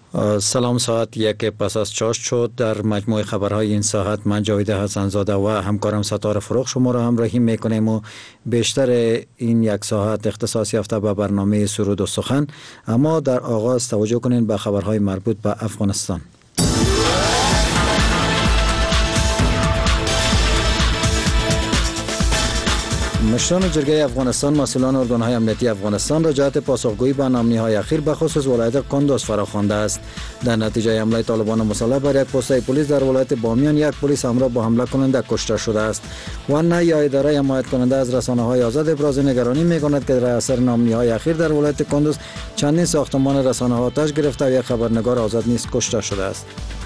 سلام. ساعت 1 پس از 4 شد. در مجموع خبرهای این ساعت من جاوید حسن‌زاده و همکارم ستاره فروغ شما را همراهی میکنیم و بیشتر این یک ساعت اختصاص یافته به برنامه سرود و سخن. اما در آغاز توجه کنین به خبرهای مربوط به افغانستان. مشران جرگه افغانستان مسئولان ارگان‌های امنیتی افغانستان را جهت پاسخگویی به نامنی‌های اخیر به خصوص ولایت کندوز فراخوانده است. در نتیجه حمله طالبان مسلح بر یک پست پلیس در ولایت بامیان، یک پلیس همراه با حمله کننده کشته شده است. و نه یا اداره حمایت کننده از رسانه‌های آزاد ابراز نگرانی می‌کند که در اثر نامنی‌های اخیر در ولایت کندوز چندین ساختمان رسانه‌ها آتش گرفته و یک خبرنگار آزاد نیز کشته شده است.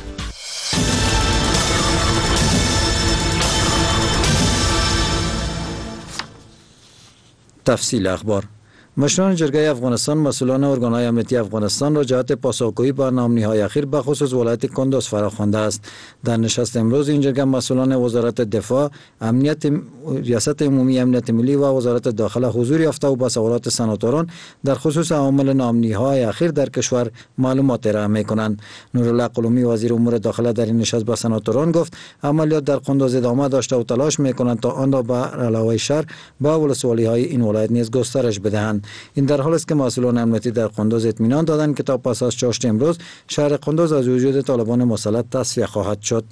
تفصیل اخبار. مشران جرگه افغانستان مسئولان ارگان‌های امنیتی افغانستان را جهت پاسخگویی به نامنی‌های اخیر به خصوص ولایت کندوز فراخوانده است. در نشست امروز این جرگه مسئولان وزارت دفاع، امنیت، ریاست عمومی امنیت ملی و وزارت داخله حضور یافته و با سوالات سناتوران در خصوص عوامل نامنی‌های اخیر در کشور معلومات ارائه می‌کنند. نورالله قلومی وزیر امور داخله در این نشست با سناتوران گفت عملیات در کندوز ادامه داشته و تلاش می‌کنند تا آن را به علاوه شهر با ولسوالی‌های این ولایت نیز گسترش بدهند. این در حالی است که مسئولان امنیتی در کندوز اطمینان دادند که تا پس از چاشت امروز شهر کندوز از وجود طالبان مسلح تصفیه خواهد شد.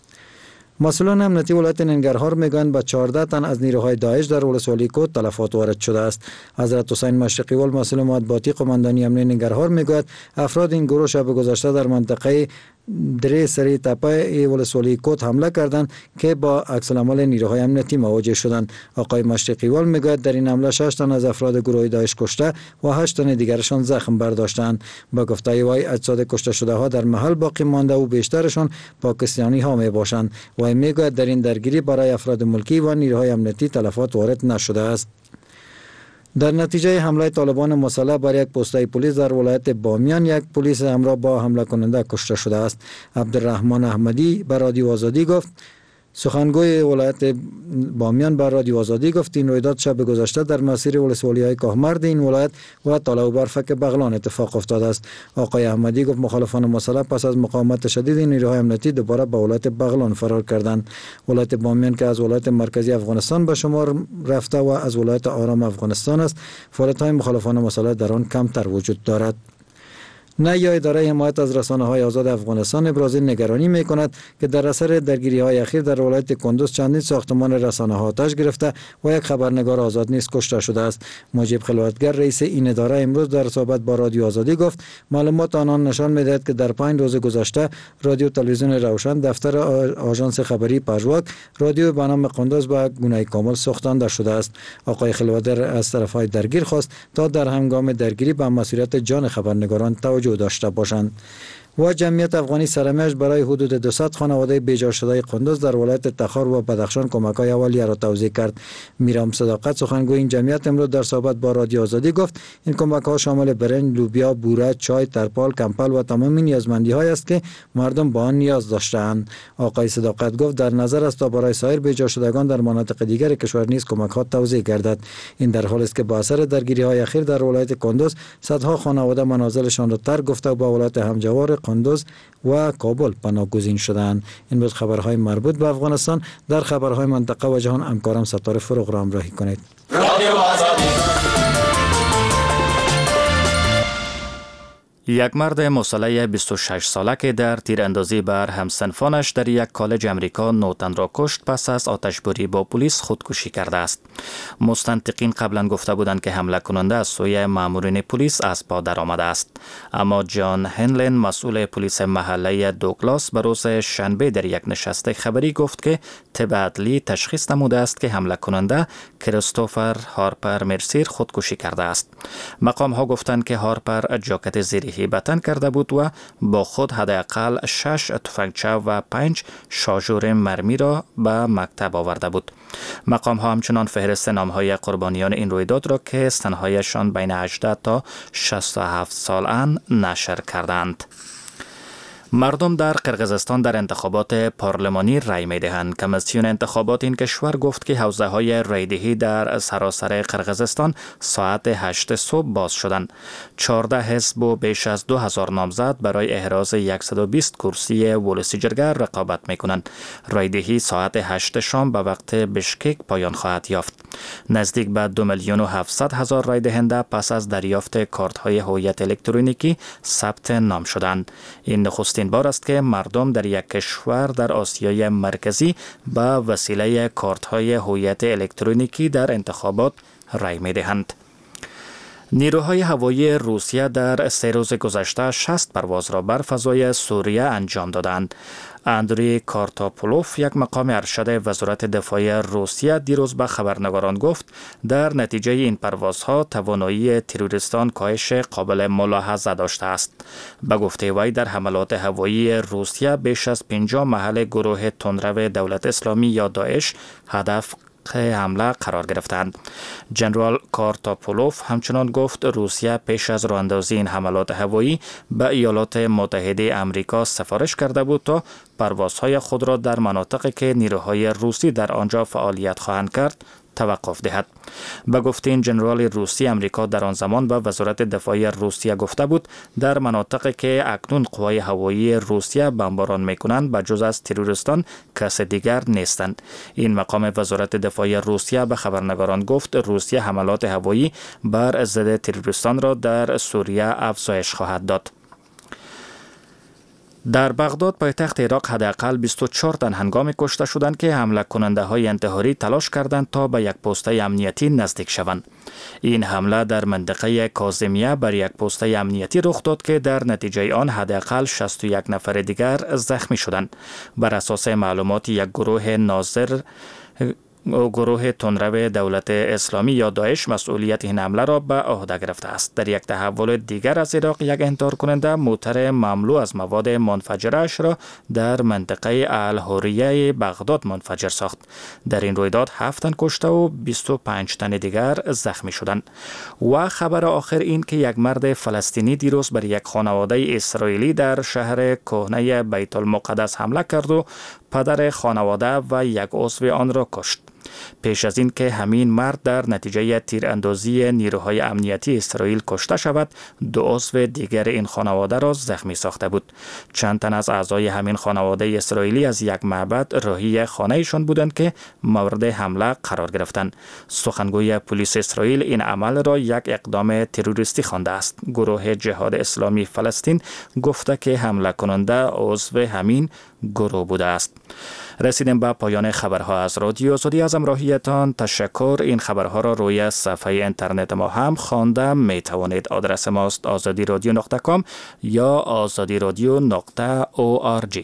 مسئولان امنیتی ولایت ننگرهار میگویند به 14 تن از نیروهای داعش در ولسوالی کود تلفات وارد شده است. حضرت حسین مشرقی ول مسئول مطبوعاتی قماندانی امنیتی ننگرهار میگوید افراد این گروه شب گذشته در منطقه دری سری تپه ولسوالی کود حمله کردند که با عکس العمل نیروهای امنیتی مواجه شدند. آقای مشرقی ول میگوید در این حمله 6 تن از افراد گروه داعش کشته و 8 تن دیگرشان زخم برداشتند. با گفته وی اجساد کشته شده ها در محل باقی مانده و بیشترشان پاکستانی ها می باشند. وی میگوید در این درگیری برای افراد ملکی و نیروهای امنیتی تلفات وارد نشده است. در نتیجه حمله طالبان مسلح بر یک پست پلیس در ولایت بامیان، یک پلیس همراه با حمله کننده کشته شده است. عبدالرحمن احمدی به رادیو آزادی گفت، سخنگوی ولایت بامیان بر رادیو آزادی گفت این رویداد شب گذشته در مسیر ولسوالی‌های کاهمرد این ولایت و تالا و برفک بغلان اتفاق افتاده است. آقای احمدی گفت مخالفان مسلح پس از مقاومت شدید نیروهای امنیتی دوباره به ولایت بغلان فرار کردند. ولایت بامیان که از ولایت مرکزی افغانستان به شمار رفته و از ولایت آرام افغانستان است، فعالیت‌های مخالفان مسلح در آن کمتر وجود دارد. نه یا اداره حمایت از رسانه‌های آزاد افغانستان ابراز نگرانی می‌کند که در اثر درگیری‌های اخیر در ولایت کندوز چندین ساختمان رسانه‌ها آتش گرفته و یک خبرنگار آزاد نیز کشته شده است. مجیب خلوتگر رئیس این اداره امروز در صحبت با رادیو آزادی گفت معلومات آنان نشان می‌دهد که در 5 روز گذشته رادیو تلویزیون روشن، دفتر آژانس خبری پژواک، رادیو به نام کندوز به گونه کامل سوختانده شده است. آقای خلوتگر از طرف‌های درگیر خواست تا در هنگام درگیری به مسئولیت جان خبرنگاران توجه داشته باشند. و جمعیت افغانی سرمشق برای حدود 200 خانواده بیجار شده کندوز در ولایت تخار و بدخشان کمک‌های اولیه را توزیع کرد. میرام صداقت سخنگوی این جمعیت امروز در صحبت با رادیو آزادی گفت این کمک‌ها شامل برنج، لوبیا، بوره، چای، ترپال، کمپل و تمامی نیازمندی‌های است که مردم با آن نیاز داشته‌اند. آقای صداقت گفت در نظر است تا برای سایر بیجار شدگان در مناطق دیگر کشور نیز کمک‌ها توزیع گردد. این در حالی است که با اثر درگیری‌های اخیر در ولایت کندوز صدها خانواده منازلشان را ترک گفته و به ولایت همجوار کندوز و کابل پناهگزین شدند. این بود خبرهای مربوط به افغانستان. در خبرهای منطقه و جهان همکارم ستاره فروغ را همراهی کنید. یک مرد مسلح 26 ساله که در تیراندازی بر همسنفانش در یک کالج امریکا 9 تن را کشت پس از آتشباری با پلیس خودکشی کرده است. مستنطقین قبلا گفته بودند که حمله کننده از سوی مامورین پلیس از پا درآمده است، اما جان هنلن مسئول پلیس محله دوگلاس به روز شنبه در یک نشست خبری گفت که طب عدلی تشخیص نموده است که حمله کننده کریستوفر هارپر مرسیر خودکشی کرده است. مقام ها گفتند که هارپر جاکت زیری به تن کرده بود و با خود حداقل 6 تفنگچه و 5 شارژور مرمی را به مکتب آورده بود. مقام ها همچنان فهرست نام های قربانیان این رویداد را که سنهایشان بین 18 تا 67 سال نشر کردند. مردم در قرقیزستان در انتخابات پارلمانی رای می دهند. کمیسیون انتخابات این کشور گفت که حوزه های رایدهی در سراسر قرقیزستان ساعت 8 صبح باز شدند. 14 حزب و بیش از 2000 نامزد برای احراز 120 کرسی ولسی جرگه رقابت می کنند. رایدهی ساعت 8 شام به وقت بشکک پایان خواهد یافت. نزدیک به 2,700,000 رای دهنده پس از دریافت کارت های هویت الکترونیکی ثبت نام شدند. این نخستین بار است که مردم در یک کشور در آسیای مرکزی به وسیله کارت های هویت الکترونیکی در انتخابات رای می دهند. نیروهای هوایی روسیه در 3 روز گذشته 60 پرواز را بر فضای سوریه انجام دادند. اندری کارتاپولوف، یک مقام ارشد وزارت دفاع روسیه، دیروز به خبرنگاران گفت در نتیجه این پروازها توانایی تروریستان کاهش قابل ملاحظه داشته است. به گفته وی در حملات هوایی روسیه بیش از 50 محل گروه تندرو دولت اسلامی یا داعش هدف حمله قرار گرفتند. جنرال کارتاپولوف همچنان گفت روسیه پیش از راهاندازی این حملات هوایی به ایالات متحده آمریکا سفارش کرده بود تا پروازهای خود را در مناطقی که نیروهای روسی در آنجا فعالیت خواهند کرد توقف دهد. به گفته این جنرال روسی، امریکا در آن زمان به وزارت دفاع روسیه گفته بود در مناطقی که اکنون قوای هوایی روسیه بمباران میکنند به جز از تروریستان کس دیگر نیستند. این مقام وزارت دفاع روسیه به خبرنگاران گفت روسیه حملات هوایی بر ضد تروریستان را در سوریه افزایش خواهد داد. در بغداد پایتخت عراق حداقل 24 تن هنگام کشته شدند که حمله کننده های انتحاری تلاش کردند تا به یک پسته امنیتی نزدیک شوند. این حمله در منطقه کاظمیه بر یک پسته امنیتی رخ داد که در نتیجه آن حداقل 61 نفر دیگر زخمی شدند. بر اساس معلومات یک گروه تندرو دولت اسلامی یا داعش مسئولیت این حمله را به عهده گرفته است. در یک تحول دیگر از عراق، یک انتحار کننده موتر مملو از مواد منفجره‌اش را در منطقه الحریه بغداد منفجر ساخت. در این رویداد 7 تن کشته و 25 تن دیگر زخمی شدند. و خبر آخر این که یک مرد فلسطینی دیروز بر یک خانواده اسرائیلی در شهر کهنه بیت المقدس حمله کرد و پدر خانواده و یک عضو آن را کشت. پیش از این که همین مرد در نتیجه تیراندازی نیروهای امنیتی اسرائیل کشته شود، 2 عضو دیگر این خانواده را زخمی ساخته بود. چند تن از اعضای همین خانواده اسرائیلی از یک معبد راهی خانه‌شان بودند که مورد حمله قرار گرفتند. سخنگوی پلیس اسرائیل این عمل را یک اقدام تروریستی خوانده است. گروه جهاد اسلامی فلسطین گفته که حمله کننده عضو همین گروه بوده است. رسیدیم به پایان خبرها از رادیو آزادی. از همراهیتان تشکر. این خبرها را روی صفحه اینترنت ما هم خوانده می توانید. آدرس ماست azadiradio.com یا azadiradio.org.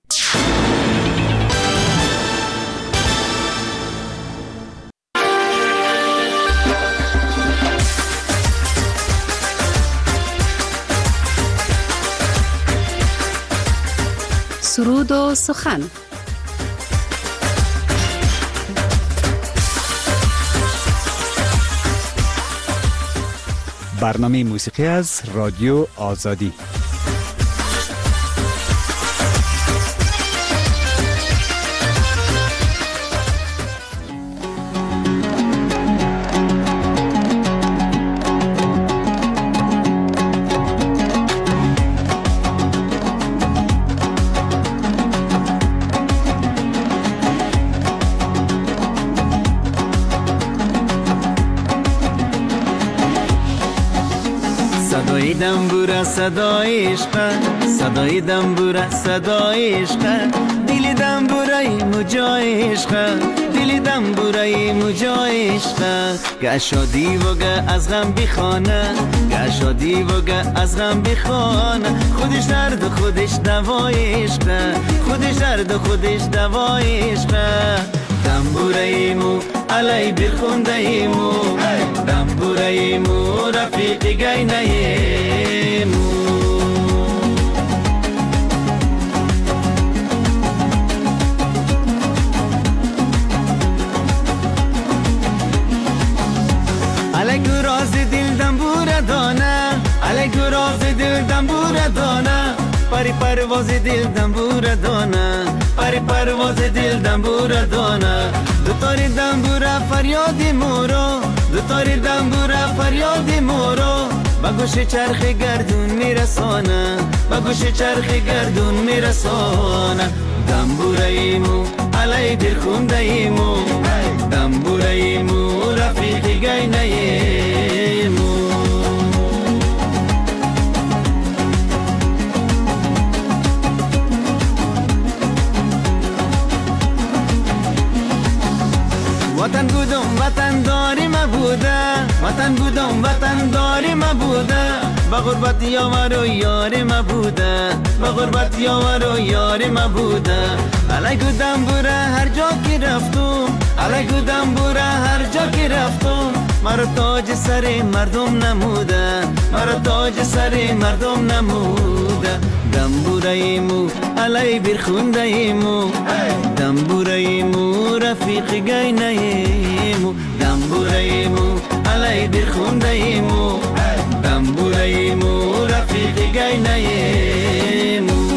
سرود و سخن. برنامه موسیقی از رادیو آزادی. صدای عشق، صدای دنبوره صدای عشق، دل دنبوره مجای عشق، دل دنبوره مجای عشق. گشادی و گه از غم بخانه، گشادی و گه از غم بخانه. خودش درد و خودش دوای عشق، خودش درد و خودش دوای عشق. دنبوره مو علی بخونده مو، دنبوره مو رفیق گینه مو. علی راز دل دنبوره دانه، علی راز دل دنبوره دانه. پری پرواز دل دنبور دانه پری پرواز دل دنبور دانه دوتاری دنبور فریاد مورا دوتاری دنبور فریاد مورا با گوش چرخ گردون میرسانه با گوش چرخ گردون میرسانه دنبورایمو علی دل خوندایمو دنبورایمو رفیقی گینایمو وطن بودم وطن داری ما بوده وطن بودم وطن داری ما بوده با غربت یار و یاری ما بوده با غربت یار و یاری ما بوده علی گودم بوره هر جا که رفتم علی گودم بوره هر جا که رفتم مرا تاج سر مردم نموده مرا تاج سر مردم نموده دنبورایمو علی برخوندایمو دنبورایمو رفیق گینایمو دنبورایمو علی برخوندایمو دنبورایمو رفیق گینایمو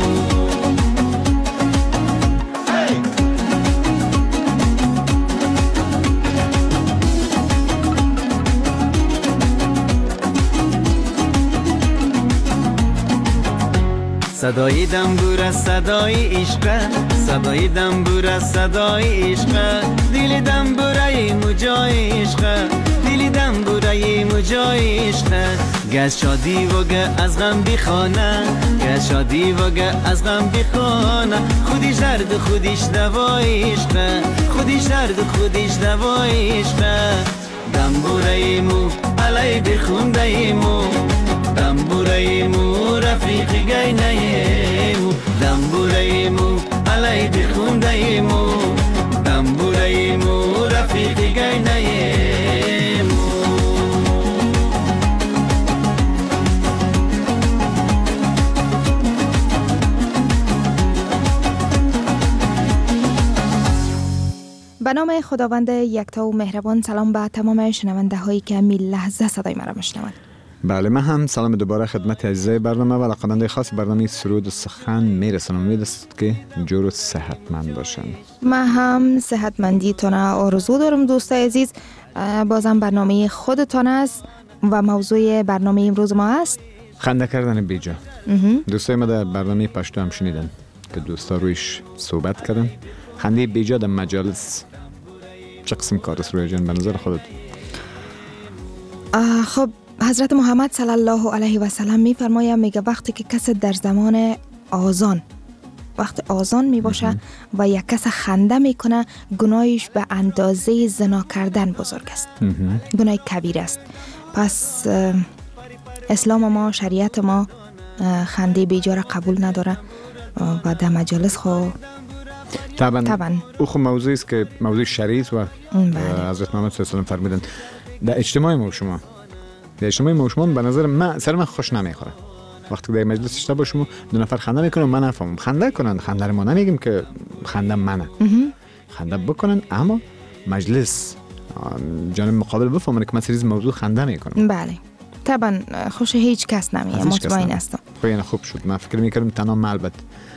صدای دنبور صدای عشق صدای دنبور صدای عشق دل دنبورای مجای عشق دل دنبورای مجای عشق گز شادی و گه از غم بخانه گز شادی و گه از غم بخانه خودش درد خودش دوای عشق خودش درد خودش دوای عشق دنبورایمو علی بخوندایمو دنبورایمو رفیق گینایمو دنبورایمو علی بخوندایمو دنبورایمو رفیق گینایمو به نام خداوند یکتا و مهربان. سلام به تمام شنونده هایی که همین لحظه صدای مرا میشنوند. بله، من هم سلام دوباره خدمت عزیزای برنامه و علاقه‌مندان خاص برنامه سرود و سخن میرسونم. امید است که جور و صحتمند باشن. من هم صحتمندیتون آرزو دارم دوستای عزیز. بازم برنامه خودتان است و موضوع برنامه امروز ما است خنده کردن بیجا. دوستای ما در برنامه پشتو هم شنیدن که دوستا رویش صحبت کردن. خنده بیجا در مجالس چه قسم کار است روی جان به نظر خودت؟ خب حضرت محمد صلی الله علیه و سلم میفرماید، میگه وقتی که کس در زمان آذان وقت آذان می باشه و یک کس خنده میکنه گناهش به اندازه زنا کردن بزرگ است. گناه کبیر است. پس اسلام ما، شریعت ما خنده بیجا را قبول نداره و در مجالس طبعا او خب موضوعی است که موضوع شرعی است و حضرت محمد صلی الله علیه و سلم فرمودند در اجتماع ما شما، در اجتماع ما شما به نظر من سر من خوش نمیخوره وقتی در مجلس اشته باشم دو نفر خنده میکنن من نفهمم. خنده کنن، خنده ما نمیگیم که خنده منه، خنده بکنن اما مجلس جانب مقابل بفهمن که من سریز موضوع خنده میکنم. بله طبعا خوش هیچ کس نمیه، مطمئن هستم. خب یعنی خوب شد. من فکر میکردم تنها من البته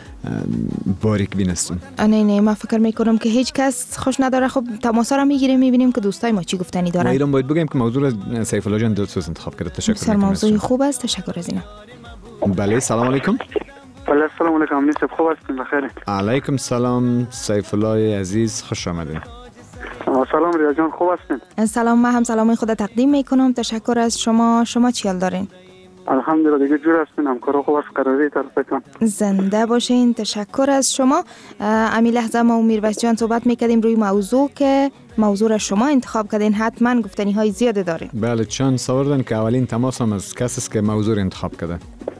باریک بینستم. نه من فکر میکنم که هیچ کس خوش نداره. خب تماسا رو میگیریم میبینیم که دوستای ما چی گفتنی دارن. ما ایران باید بگیم که موضوع سیف الله جان دلسوز انتخاب کرده. تشکر میکنم. موضوع خوب است. تشکر از اینا. بله سلام علیکم. بله سلام علیکم. نیست خوب هستین؟ بخیر. علیکم سلام سیف الله عزیز، خوش آمدید. سلام ریا جان، خوب هستین؟ سلام، من هم سلام خود تقدیم میکنم. تشکر از شما. شما چی حال دارین؟ الحمدلله دیگه جور هستین. همکارا خوب است؟ قراری طرفتان زنده باشین. تشکر از شما. امی لحظه ما و میرویس جان صحبت میکردیم روی موضوع که موضوع را شما انتخاب کردین. حتما گفتنی های زیاده دارین. بله چند سواردن که اولین تماس هم از کسی است که موضوع انتخاب کرده.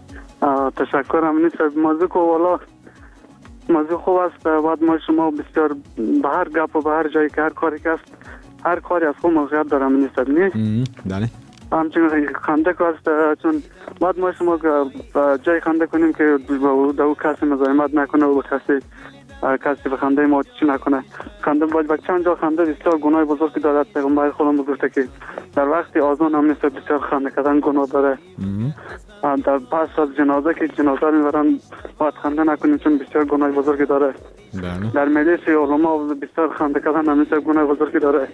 تشکرم. نیست موضوع که والا موضوع خوب است. بعد ما شما بسیار به هر گپ و به هر جایی که هر کاری که است هر کاری از خود موقعیت دارم. نیست نه؟ بله. همچنین خنده که است، چون بعد ما شما جای خنده کنیم که دو کسی مزاحمت نکنه و کسی به خنده ما چی نکنه. خنده باید به چند جا خنده بسیار گناه بزرگی دارد. پیغمبر خودم گفته که در وقت آذان هم نیست بسیار خنده کردن گناه داره. در پس از جنازه که جنازه میبرن باید خنده نکنیم چون بسیار گناه بزرگی داره. در مجلس علما بسیار خنده کردن همیشه گناه بزرگی داره.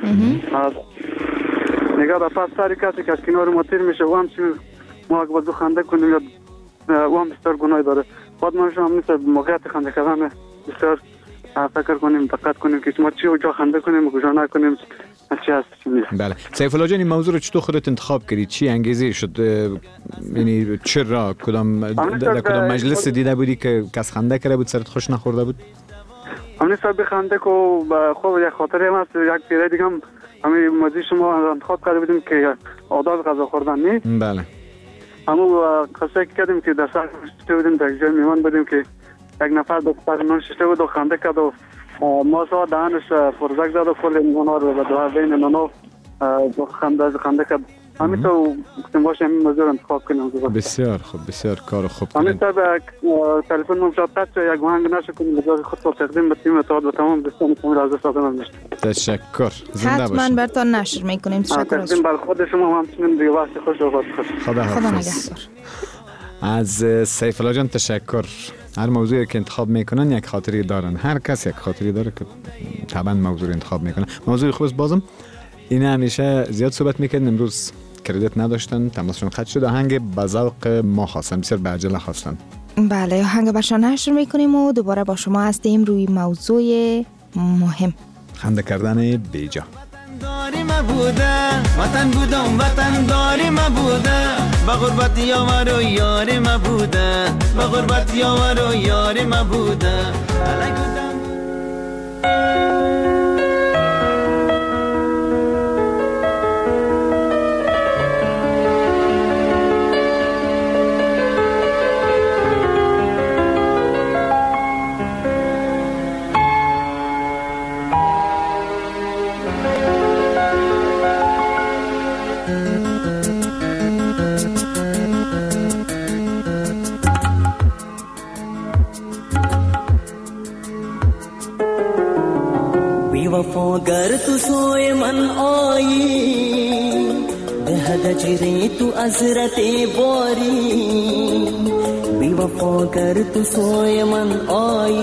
نگاه در پس سری کسی که از کنار ما تیر میشه و همچنین ما اگه بازو خنده کنیم یا و هم بسیار گناه داره. باید ما شما همیشه موقعیت خنده کردن بسیار فکر کنیم، دقت کنیم که ما چی و جا خنده کنیم و کجا نکنیم چی هست چی نیست. بله. سیف الله جان این موضوع رو چطور خودت انتخاب کردی؟ چی انگیزه شد؟ یعنی چرا در کدام مجلس دیده بودی که کس خنده کرده بود سرت خوش نخورده بود؟ همین سبب خنده کو خوب یک خاطره هم هست. یک پیره دیگه هم همین موضوع شما انتخاب کرده بودیم که آداب غذا خوردن نی. بله. اما قصه کردیم که در سر شده بودیم در جای میمان بودیم که یک نفر دو سر نون شده بود و خنده کرد و ما سا دهنش فرزک زد و کل نونا رو به دوها بین نونا خنده کرد. همین تو گفتیم باشه همین موضوع رو انتخاب کنیم. بسیار خوب، بسیار کار خوب. همین تا به تلفن ممشاد قطع یک وهنگ نشه کنیم بجای خود را تقدیم به تیم اتحاد و تمام دوستان کامل از دست آدم میشه. تشکر. زنده باشید. حتما برتان نشر میکنیم. تشکر. تقدیم بر خود شما همچنین دیگه وقت خوش و خوش. خدا نگهدار. از سیف الله جان تشکر. هر موضوعی که انتخاب میکنن یک خاطری دارن. هر کس یک خاطری داره که طبعا موضوع انتخاب میکنه. موضوع خوب بازم این همیشه زیاد صحبت میکنن. امروز کردیت نداشتن، تماسشون قطع شد. آهنگ به ذوق ما خواستن، بسیار به عجله خواستن. بله، آهنگ برشان نشر میکنیم و دوباره با شما هستیم روی موضوع مهم، خنده کردن بیجا. داری مبوده وطن بودم وطن داری مبوده با غربت یار و یار مبوده با غربت یار و یار مبوده गर तू सोए मन आई बेहद चिरे तू अजरते बोरी बेवफा गर तू सोए मन आई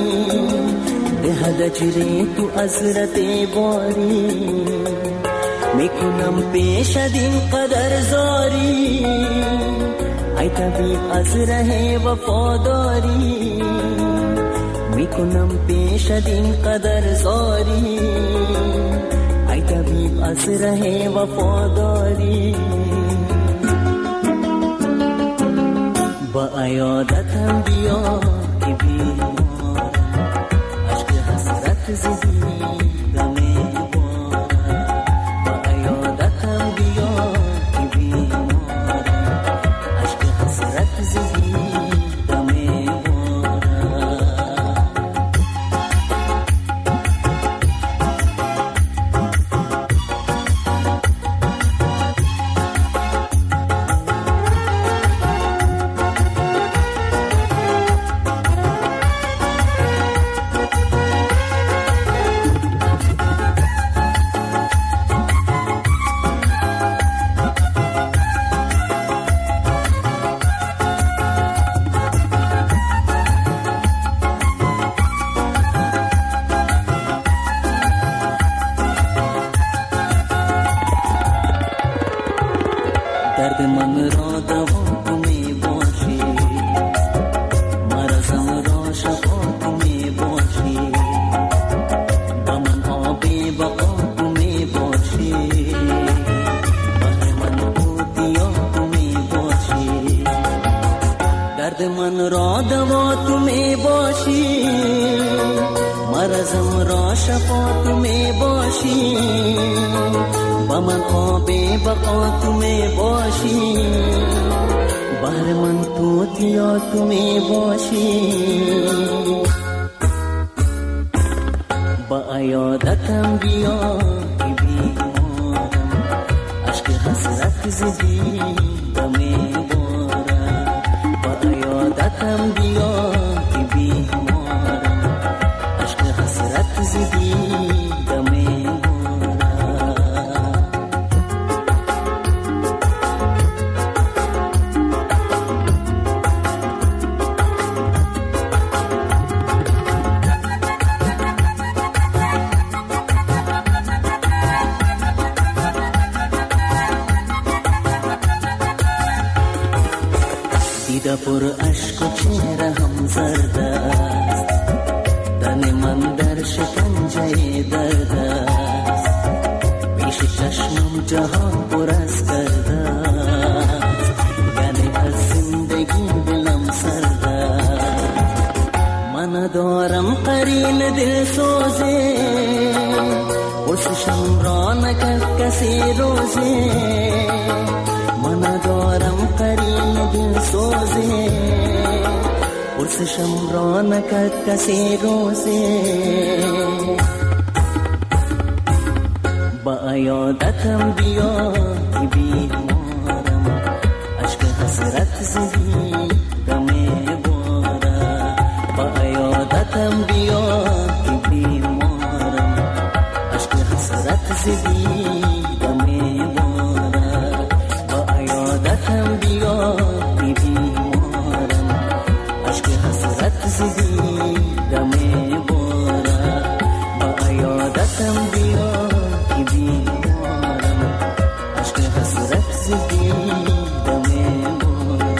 बेहद चिरे तू अजरते बोरी میکنم پیش دین قدر زاری ای طبیب از ره وفاداری میکنم پیش دین قدر زاری ای طبیب از ره وفاداری با عیادتم بیا که بیمارم عشق حسرت زدی دمی دیده پر عشق و چهره هم زرد است، تن من در شکنجه درد است، پیش چشمم جهان پر از گرد است، یعنی از زندگی دلم سرد است. من دارم قرین دل سوزه، پرسشم را نکرد کسی روزه. من دارم قرین دل سوزه، پرسشم را نکرد کسی روزه. با یادتم بیا که بیمارم، عشق حسرت زدی دمی بارم. با یادتم بیا که بیمارم، عشق حسرت زدی دمی بارم. با یادتم بیا که بیمارم، عشق حسرت زدی دمی بارم. با یادتم بیا که بیمارم، عشق حسرت زدی دمی بارم.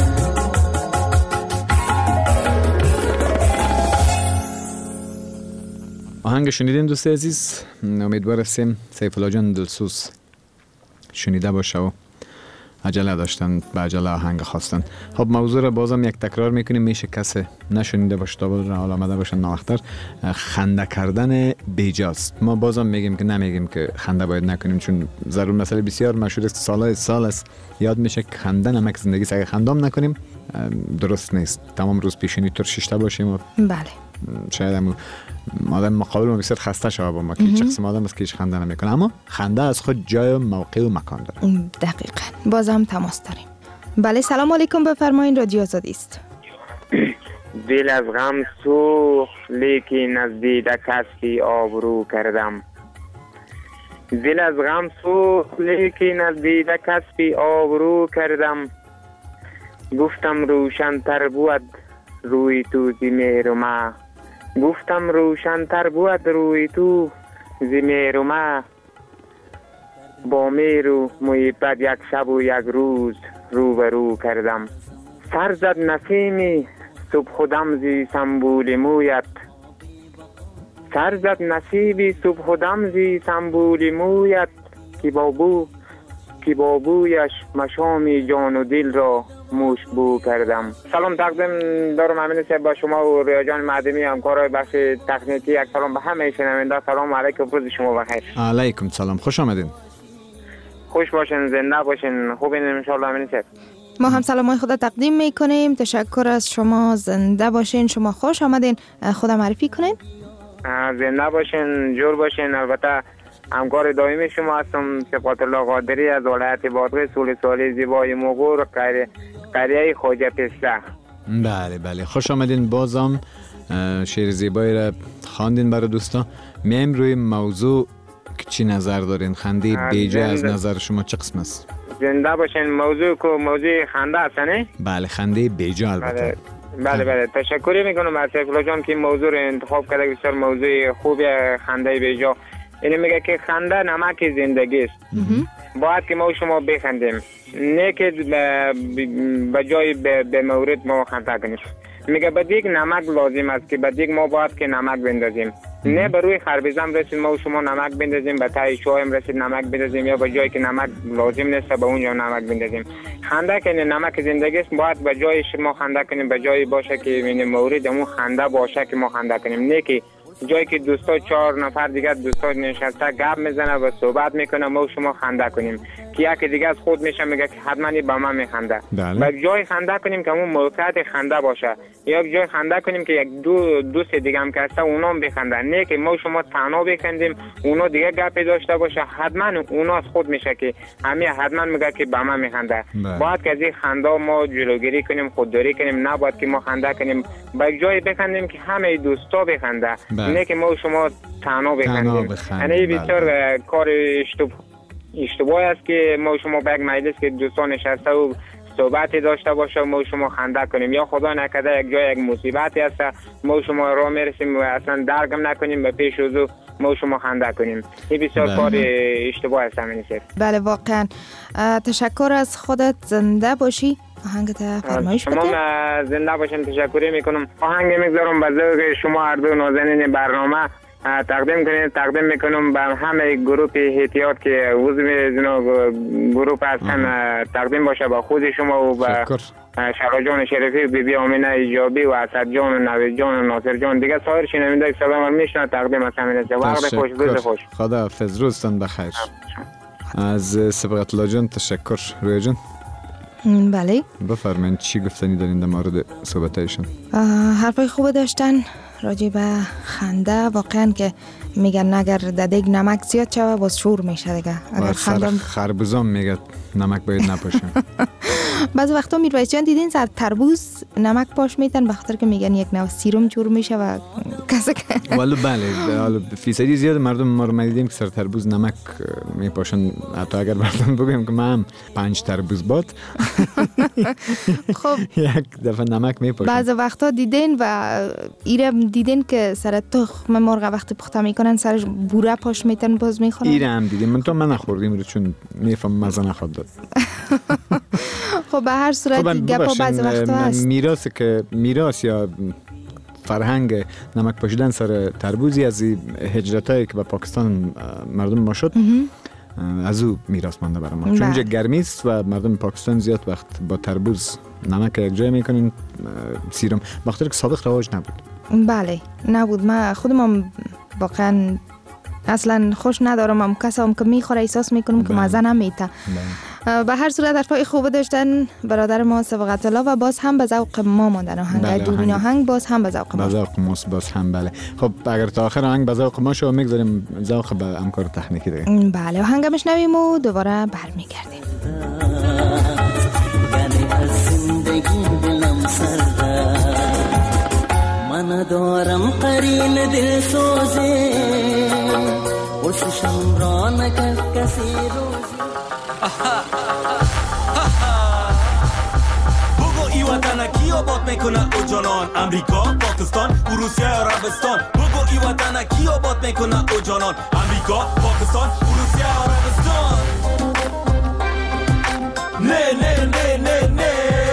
آهنگ شنیدین دوست عزیز؟ امیدوار هستیم سیف الله جان دلسوز شنیده باشه و عجله داشتن به عجله آهنگ خواستن. خب موضوع را بازم یک تکرار میکنیم، میشه کسی نشنیده باشه تا بود حال آمده باشه ناختر. خنده کردن بیجاست. ما بازم میگیم که نمیگیم که خنده باید نکنیم، چون ضرور مسئله بسیار مشهور است، سال است یاد میشه که خنده نمک زندگی است. اگه خندام نکنیم درست نیست. تمام روز پیشونی ترشیشته باشیم و بله شاید آدم مقابل ما بسیار خسته شده با ما که هیچ قسم آدم است که هیچ خنده نمیکنه، اما خنده از خود جای و موقع و مکان داره. دقیقاً. باز هم تماس داریم. بله سلام علیکم، بفرمایین، رادیو آزادی است. دل از غم سوخت لیکن از دیده کسبی آبرو کردم. دل از غم سوخت لیکن از دیده کسبی آبرو کردم. گفتم روشن تر بود روی تو زی مهر و ما، گفتم روشن تر بود روی تو زی مهر و ما. با مهر و محبت یک شب و یک روز روبرو کردم. سر زد نسیمی صبح خودم زی سنبول مویت، سر زد نسیبی صبح خودم زی سنبول مویت. که با بویش مشامی جان و دل را مشبو کردم. سلام تقدیم دارم امین صاحب با شما و ریاجان معدمی همکارای بخش تکنیکی. یک سلام به همه شنونده. سلام علیکم، روز شما بخیر. علیکم سلام، خوش آمدین. خوش باشین، زنده باشین، خوبین ان شاء الله امین صاحب. ما هم سلامای خدا تقدیم میکنیم. تشکر از شما، زنده باشین، شما خوش آمدین. خدا معرفی کنین. زنده باشین، جور باشین. البته همکار دائمی شما هستم، صفات الله قادری از ولایت بادغیس، ولسوالی زیبای مغور، قریه خواجه پسته. بله خوش آمدین. بازم شعر زیبایی را خواندین برای دوستان. میم روی موضوع چی نظر دارین؟ خنده بیجا از نظر شما چه قسم است؟ زنده باشین. موضوع خنده است نه؟ بله خنده بیجا البته. بله تشکر میکنم از سیف الله جان که موضوع رو انتخاب کرده. بسیار موضوع خوبی خنده بیجا. اینو میگه که خنده نمک زندگی است. باید که ما شما بخندیم، نه که به جای به مورد ما خنده کنیم. میگه به دیگ نمک لازم است که به دیگ ما باید که نمک بندازیم، نه به روی خربزم رسید ما شما نمک بندازیم، به تای شویم رسید نمک بندازیم، یا به جایی که نمک لازم نیست به اونجا نمک بندازیم. خنده که نمک زندگی است، باید به جای ما خنده کنیم، به جایی باشه که مورد اون خنده باشه که ما خنده کنیم، نه که جایی که دوستا 4 نفر دیگه دوستا نشسته گپ میزنه و صحبت میکنه ما شما خنده کنیم که یکی دیگه از خود میشه میگه که حتما به من میخنده. و جای خنده کنیم که اون موقعیت خنده باشه، یا جای خنده کنیم که یک دوست دیگه هم که هسته اونا هم بخنده، نه که ما شما تنها بخندیم اونا دیگه گپی داشته باشه، حتما اونا از خود میشه که همین حتما میگه که به من میخنده. باید که از این خنده ما جلوگیری کنیم، خودداری کنیم، نباید که ما خنده کنیم به جای بخندیم که همه دوستا بخنده، نه که ما شما تنها بخندیم. یعنی بسیار کار اشتباهی است که ما شما به یک مجلس که دوستان نشسته و صحبتی داشته باشه ما شما خنده کنیم، یا خدا نکرده یک جای یک مصیبتی هست ما شما راه میرسیم و اصلا درگم نکنیم به پیش روزو ما شما خنده کنیم. این بسیار کار اشتباه است. بله واقعا. تشکر از خودت، زنده باشی. آهنگت فرمایش بده. شما زنده باشین. تشکر میکنم. آهنگ میگذارم به ذوق شما هر دو نازنین برنامه تقدیم کنید. تقدیم میکنم به همه گروه احتیاط که عضو گروه هستن. تقدیم باشه به خود شما و به شهلا جان شریفی، بیبی آمینه ایجابی و اسد جان و نوید جان و ناصر جان. دیگه سایر شنونده که صدام میشنن تقدیم از همین است. وقت خوش، روز خوش. خدا حافظ، روزتان بخیر. از سبقت الله جان تشکر. رویا جان بله بفرمایید چی گفتنی دارین در مورد صحبتایشون؟ حرفای خوب داشتن راجع به خنده. واقعا که میگن اگر در دیگ نمک زیاد شوه باز شور میشه دیگه. اگر خربوزام میگه نمک باید نپاشیم. بعضی وقتا میرویس جان دیدین سر تربوز نمک پاش میتن بخاطر که میگن یک نوع سیروم جور میشه و کسی که ولو بله فیصدی زیاد مردم ما رو دیدیم که سر تربوز نمک میپاشن. حتی اگر براتون بگم که من 5 تربوز باد خب یک دفعه نمک میپاشن. بعضی وقتا دیدین و ایره دیدین که سر تخم مرغ وقتی پخته میکنن سرش بوره پاش میتن باز میخورن. ایره هم دیدیم من نخوردیم رو چون میفهم مزه نخواد داد. خب به هر صورت گپا بعضی وقتا هست. میراث یا فرهنگ نمک پاشیدن سر تربوزی از هجرتایی که به پاکستان مردم ما شد از او میراث مانده برای ما. چون اینجا گرمی است و مردم پاکستان زیاد وقت با تربوز نمک یک جای میکنین سیرم بخاطر که سابق رواج نبود. بله نبود. من خودم واقعا اصلا خوش ندارم. هم کسام که میخوره احساس میکنم که مزه نمیته. به هر صورت حرفای خوب داشتن برادر ما سبقت الله و باز هم به ذوق ما ماندن. آهنگ دوربین آهنگ باز هم به ذوق ما. به ذوق ما باز هم بله. خب اگر تا آخر آهنگ به ذوق ما شو میگذاریم ذوق به همکار تکنیکی دیگه. بله آهنگ میشنویم و دوباره برمیگردیم. من دارم قرین دل سوزه پرسشم را نکرد کسی روزی. بگو ای وطن کی آباد میکنه او جانان؟ امریکا، پاکستان، روسیه، عربستان. بگو ای وطن کی آباد میکنه او جانان؟ امریکا، پاکستان، روسیه، عربستان. نه نه نه نه نه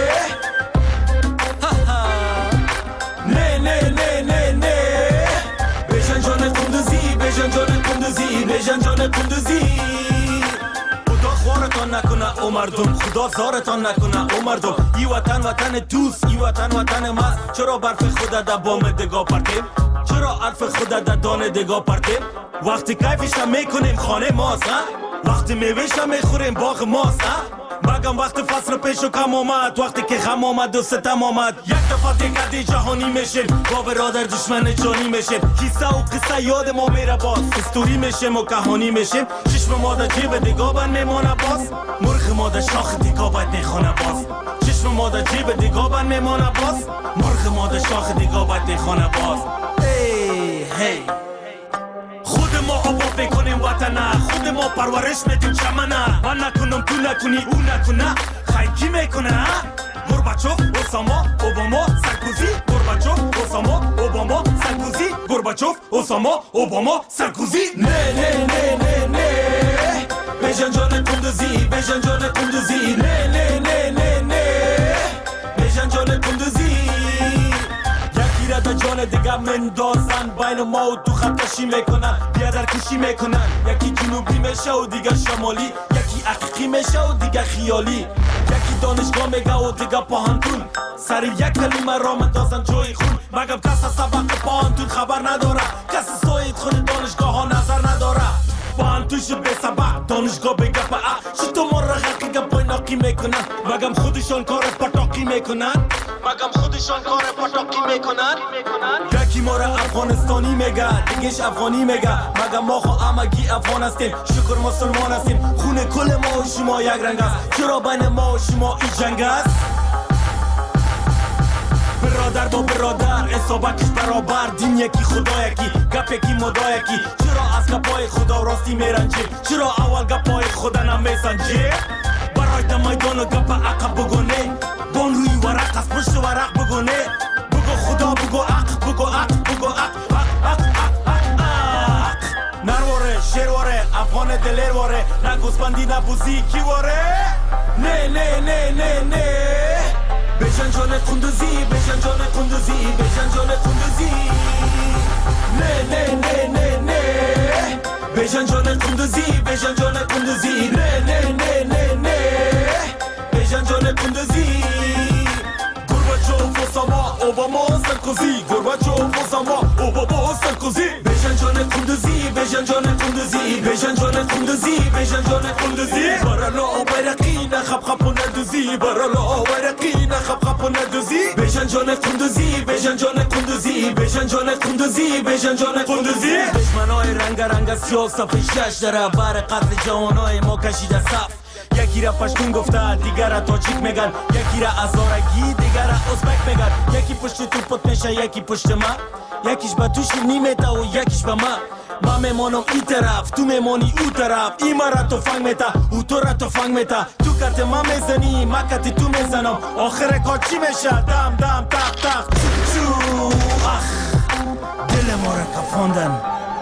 بیژن جان قندوزی. خدا خوارتان نکنه او مردم، خدا زارتان نکنه او مردم. ای وطن دوست، ای وطن مست. چرا برف خدا در بام دگاه پرتیم؟ چرا عرف خدا در دانه دگاه پرتیم؟ وقتی کیفش میکنیم خانه ماست ها؟ وقتی میوهش میخوریم باغ ماست ها؟ مگم وقت فصل پیش و کم آمد، وقتی که خم آمد و ستم آمد، یک دفعه دیگه جهانی میشیم، با برادر دشمن جانی میشیم. کیسه و قصه یاد ما میره باز، استوری میشیم و کهانی میشیم. چشم ما در جیب دیگه بند میمانه باز، مرغ ما در شاخ دیگه باید میخونه باز. چشم ما در جیب دیگه بند میمانه باز، مرغ ما در شاخ دیگه باید میخونه باز. هی خود ما آباد میکنیم وطنه، خود ما پرورش میدیم چمنه. من نکنم تو نکنی او نکنه، خیلی کی میکنه؟ گورباچوف، اوساما، اوباما، سرکوزی. گورباچوف، اوساما، اوباما، سرکوزی. گورباچوف، اوساما، اوباما، سرکوزی. نه نه نه نه نه بیژن جان قندوزی، بیژن جان قندوزی. نه نه نه نه نه بیژن جان قندوزی. یکی را در جان دیگه مندازن، بین ما و تو خط کشی میکنن، بیادر کشی میکنن. یکی جنوبی میشه و دیگه شمالی، یکی حقیقی میشه و دیگه خیالی. یکی دانشگاه میگه و دیگه پاهنتون، سر یک کلمه را مندازن جوی خون. مگم کس از سبق پاهنتون خبر نداره، کس سوید خود دانشگاه ها نظر نداره. پاهنتون شد به سبق، دانشگاه بگه پا چی تو ما را غرقی گپای ناقی میکنن. مگم خودشان کار پتاقی میکنن، مگم خودشان کار پتاقی میکنن. یکی ما را افغانستانی میگه، دیگهش افغانی میگه. مگم ما خو همگی افغان هستیم، شکر مسلمان هستیم. خون کل ما و شما یک رنگ است، چرا بین ما و شما این جنگ است؟ برادر با برادر اصابتش برابر، دین یکی خدا یکی، گپ یکی مدا یکی. چرا از گپای خدا راستی میرنجیم؟ چرا اول گپای خدا نمیسنجیم؟ برای دمیدان و گپ عقب بگونه، بان روی ورق از پشت ورق بگونه. بگو خدا بگو عق، بگو عق، بگو عق، عق عق عق عق عق. نرواره شیرواره افغان دلیر واره نه گوسپندی نه بوزی کی واره نه نه نه نه نه بشن جان قندوزی بشن جان قندوزی بشن جان قندوزی نه نه نه نه نه بشن جان قندوزی بشن جان قندوزی نه نه نه نه نه بشن جان قندوزی گورباچوف اوساما اوباما سرکوزی گورباچوف اوساما اوباما سرکوزی بشن جان قندوزی بشن جان قندوزی بشن جان قندوزی بشن جان قندوزی برالا بیرقی نخب خب ندوزی برالا بیرقی نخب خب ندوزی بشن جان قندوزی بشن جان قندوزی بشن جان قندوزی بشن جان قندوزی دشمنای رنگ رنگ سیاه صف شش داره بر قتل جوانای ما کشیده صف یکی را پشتون گفته دیگر را تاجیک میگن یکی را ازارگی دیگر را ازبک میگن یکی پشت تو پت میشه یکی پشت من یکیش به توش نیمته و یکیش به من میمانم این طرف تو میمانی او طرف این مرا تو فنگ میتا او تو را تو فنگ میتا تو کت من میزنی من کت تو میزنم آخر کار چی میشه دم دم تق تق چو اخ دل ما را کفاندن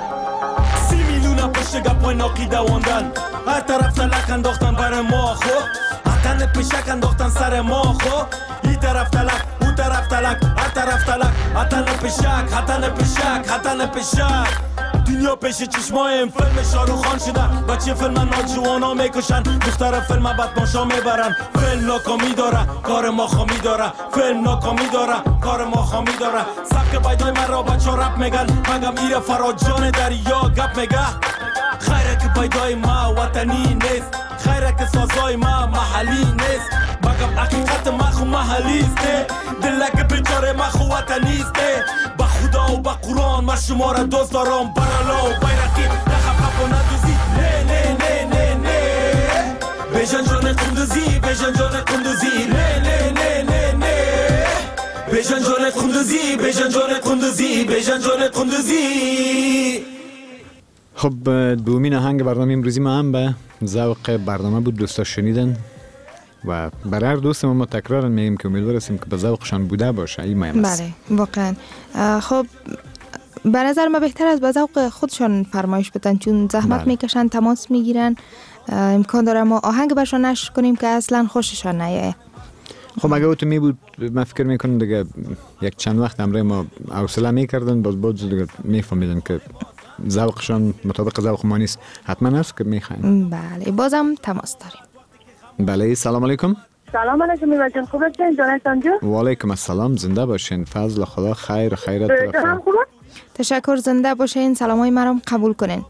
30 میلیون پشت گپای ناقی دواندن هر طرف تلک انداختن بر ما خو حتن پشک انداختن سر ما خو این طرف تلک اون طرف تلک هر طرف تلک حتن پشک حتن پشک حتن پشک دنیا پیش چشمایم فیلم شاروخ خان شده بچه فیلم ناجوانا میکشن دختر فیلم بدماشا میبرن فیلم ناکامی داره کار ما خامی داره فیلم ناکامی داره کار ما خامی داره سبک بیدای من را بچه رپ میگن مگم ایره فراجان دریا گپ میگه خیره که بیدای ما وطنی نیست خیره که سازای ما محلی نیست مگم حقیقت ما خو محلیست دلک بیچاره ما خو وطنیست با خدا و با قرآن ما شما را دوست دارم برالا و بیرقی نخب خب و ندوزی نه نه نه نه نه بشن جان قندوزی بشن جان قندوزی نه نه نه نه نه بشن جان قندوزی بشن جان قندوزی بشن جان قندوزی. خب دومین آهنگ برنامه امروزی ما هم به ذوق برنامه بود، دوستا شنیدن و برای هر دوست ما تکرار میگیم که امیدوار هستیم که به ذوقشان بوده باشه. این مهم است. بله واقعا. خب به نظر ما بهتر از به ذوق خودشان فرمایش بدن چون زحمت میکشن تماس میگیرن، امکان داره ما آهنگ برشان نشر کنیم که اصلا خوششان نیایه. خب اگه تو می بود من فکر میکنم دیگه یک چند وقت امروز ما حوصله میکردن باز دیگه میفهمیدن که ذوقشان مطابق ذوق ما نیست. حتما است که میخواین. بله بازم تماس داریم. بله سلام علیکم. سلام علیکم میوه جان، خوب هستین جانستان جو؟ و علیکم السلام، زنده باشین. فضل خدا خیر خیرت خوبه؟ تشکر، زنده باشین. سلامای مرام قبول کنین.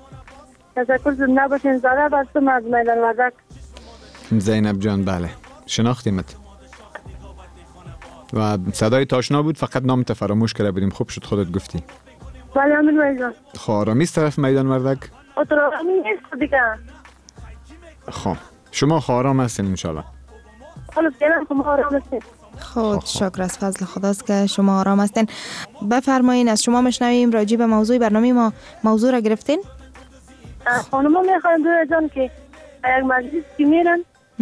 تشکر، زنده باشین. زاده بستم از میدان وردک. زینب جان بله شناختیمت و صدای تاشنا بود، فقط نامت فراموش کرده بودیم. خوب شد خودت گفتی. بله امیر بایی جان. خب آرامی است طرف میدان وردک؟ آرامی نیست دیگه. خب شما آرام هستین انشالله؟ خلاص گلم شما آرام هستین. خود شکر از فضل خداست که شما آرام هستین. بفرمایین از شما مشنویم راجع به موضوع برنامه ما. موضوع را گرفتین؟ خانم میخوایم دوی جان که یک مجلس که میرن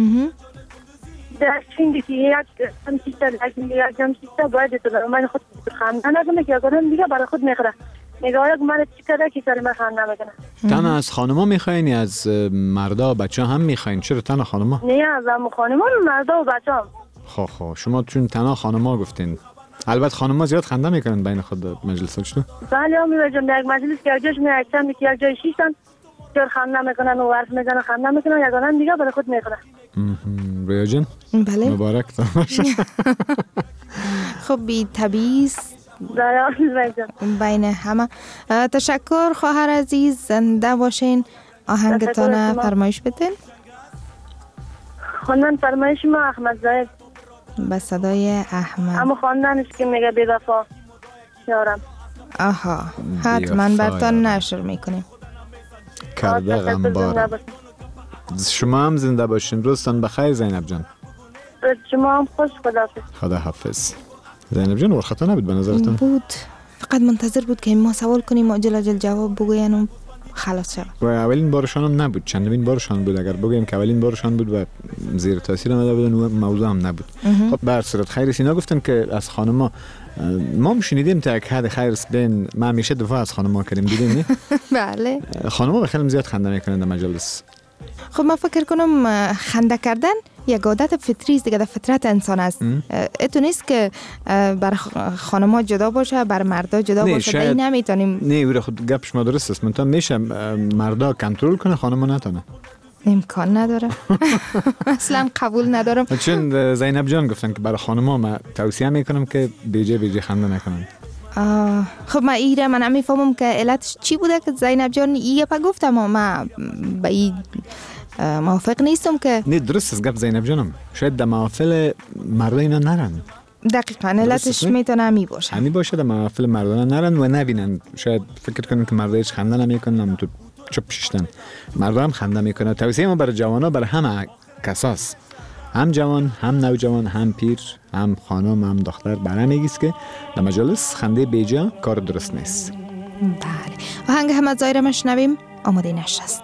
در چینگی که یک جمشیسته باید تو در من خود خانده نکنه که اگر دیگه برای خود میخوره میگه آیا من چی کرده که سر من خانده نمیکنه. تنها از خانما میخواین یا از مردا و بچه هم میخواین؟ چرا تنها خانما؟ نه از خانما مردا و بچه هم. خب شما چون تنها خانما گفتین، البته خانما زیاد خنده میکنن بین خود مجلس ها چطور؟ بله امیرا جان در یک مجلس که یک جاش میاکتن که یک جای شیشتن جور خنده میکنن و ورف میزنن خنده میکنن یگانن دیگه برای خود میخوره. رویا جان بله مبارک تا باشه. خب بی تبیز بین همه. تشکر خواهر عزیز، زنده باشین. آهنگتان فرمایش بدین. خواندن فرمایش ما احمد زاید به صدای احمد. اما خواندنش که میگه بی وفا یارم. آها حتما برتان نشر میکنیم. کرده غمبارم. شما هم زنده باشین. روزتان بخیر زینب جان. شما هم خوش. خدا حافظ. زینب جان ورخطا نبود به نظرتان؟ بود، فقط منتظر بود که ما سوال کنیم و جل جواب بگوین و خلاص شود. و اولین بارشان هم نبود، چندمین بارشان بود. اگر بگیم که اولین بارشان بود و زیر تاثیر آمده بودن و موضوع هم نبود. خب به هر صورت خیر سینا گفتن که از خانما ما شنیدیم تا یک حد خیر بین ما همیشه دفاع از خانما کردیم دیدیم نه؟ بله. خانما به خیلی زیاد خنده میکنن در مجلس. خب من فکر کنم خنده کردن یک عادت فطری است دیگه، در فطرت انسان است. اتو نیست که بر خانم‌ها جدا باشه بر مردا جدا باشه، دی نمیتونیم. نه او خود گپ شما درست است، منتها میشه مردا کنترل کنه خانم‌ها نتونه. امکان نداره. اصلا قبول ندارم. چون زینب جان گفتن که برای خانم‌ها من توصیه میکنم که بیجه خنده نکنن. خب من ایره من نمیفهمم که علتش چی بوده که زینب جان ایه پا گفتم ما به این موافق نیستم که نه درست است گپ زینب جانم، شاید در محافل مردا اینا نرن. دقیقاً علتش میتونه همی باشه. همی باشه در محافل مردا نرن و نبینن، شاید فکر کنن که مردا هیچ خنده نمیکنن، تو چپ ششتن. مردا هم خنده میکنن. توصیه ما برای جوانا برای همه کساس، هم جوان هم نوجوان هم پیر هم خانم هم دختر برای میگیست که در مجالس خنده بیجا کار درست نیست. بله. و هنگ هم زایر مشنویم آماده نشست.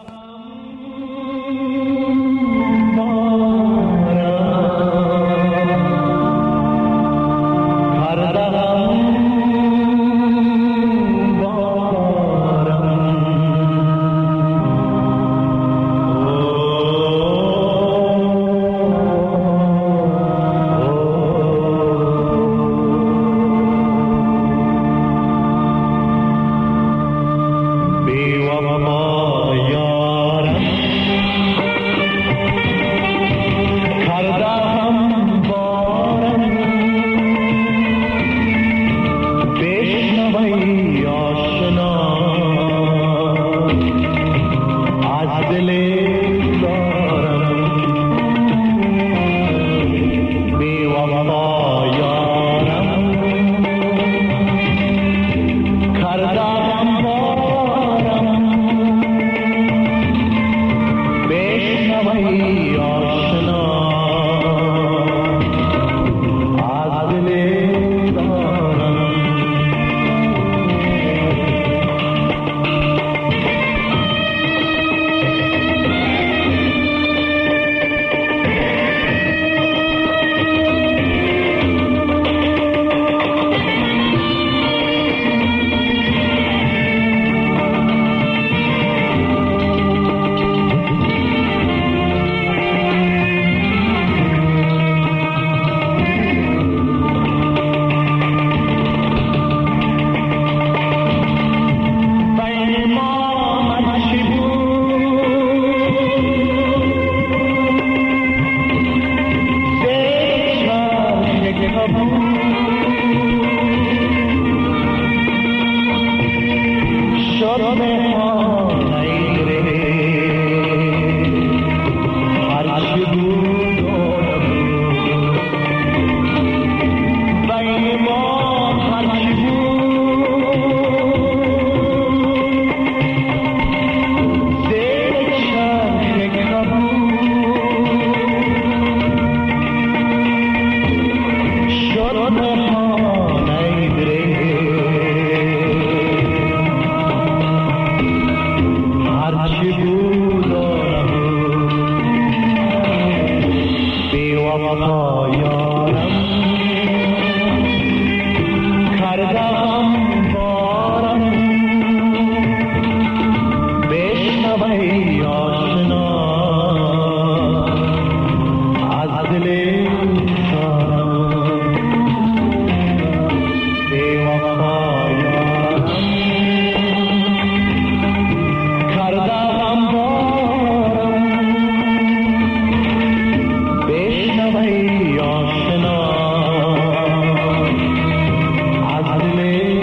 آشنا از دل